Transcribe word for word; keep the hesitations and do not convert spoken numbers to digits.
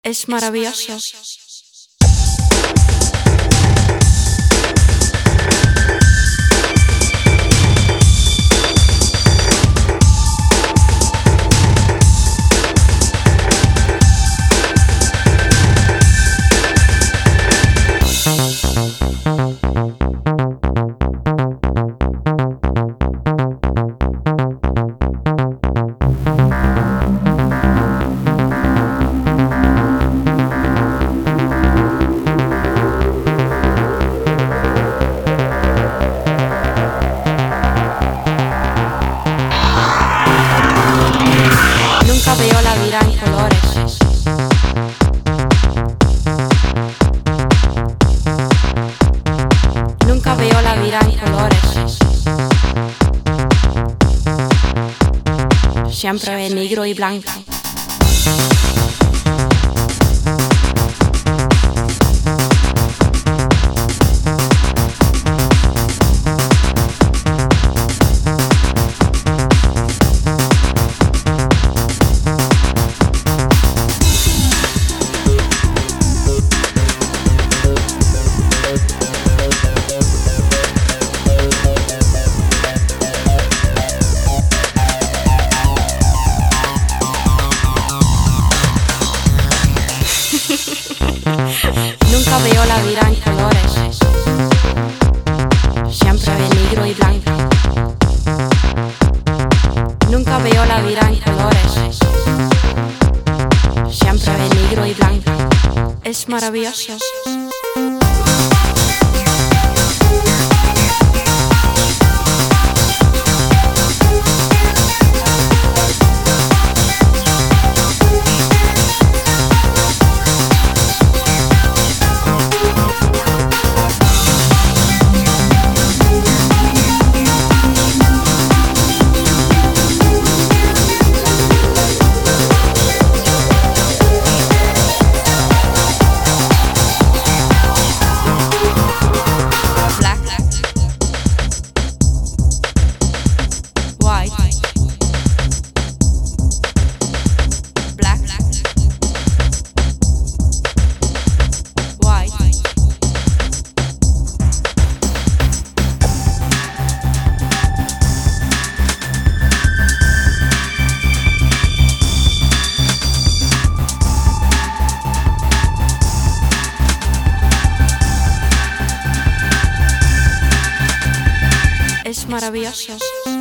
Es maravilloso. Nunca veo la vida en colores. Nunca veo la vida en colores. Siempre en negro y blanco. Nunca veo la vida en colores. Siempre en negro y blanco. Nunca veo la vida en colores. Siempre en negro y blanco. Es maravilloso. Es maravilloso.